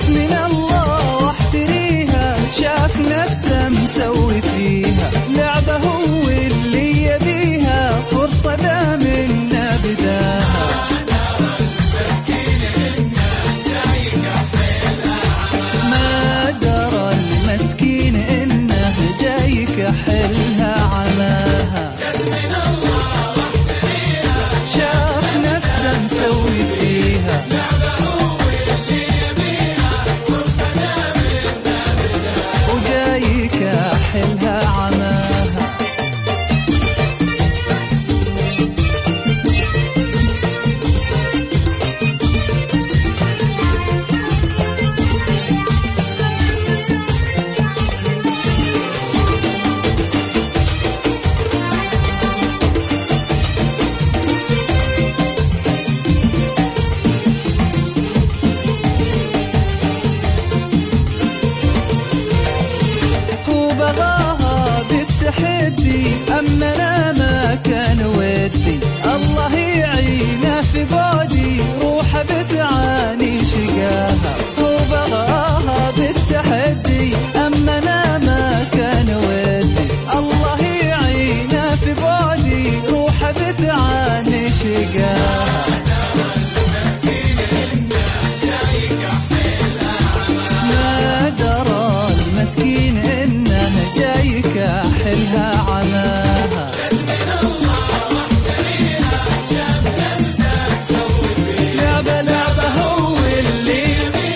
جت من الله واحتريها، شاف نفسه مسوي فيها لعبة هو اللي يبيها، فرصة دام إنه بداها. ما درى المسكين إنه جاي كحلها عماها، شاف نفسه مسوي فيها وجاي كحلها عماها. بغاها بالتحدي أما أنا ما كان ودي، الله يعينه في بعدي روحه بتعاني شقاها. هو بغاها بالتحدي أما أنا ما كان ودي، الله يعينه في بعدي روحه بتعاني شقاها. ما درى المسكين إنه جاي كحلها عماها، لعبة لعبة هو اللي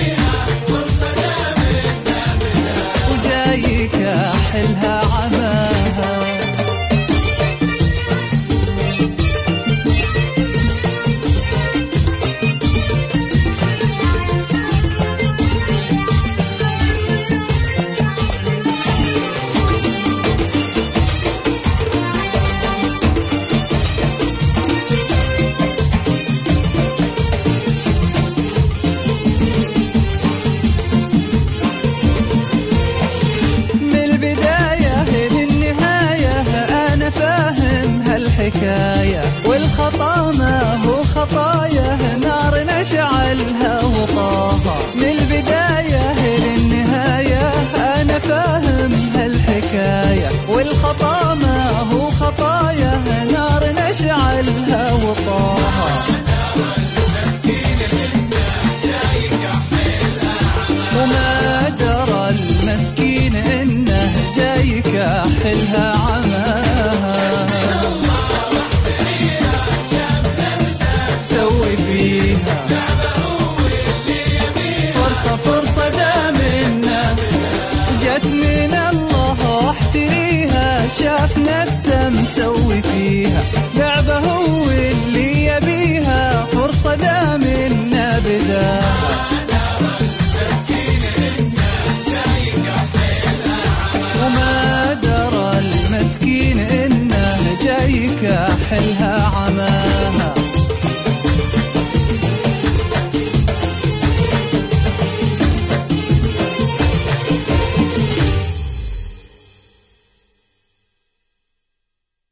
وجاي كحلها عماها. الحكاية والخطا ما هو خطايا، نار نشعلها وطاها. من البداية للنهاية أنا فاهم هالحكاية، والخطا ما هو خطايا، نار نشعلها وطاها. وما درى المسكين إنه جاي كحلها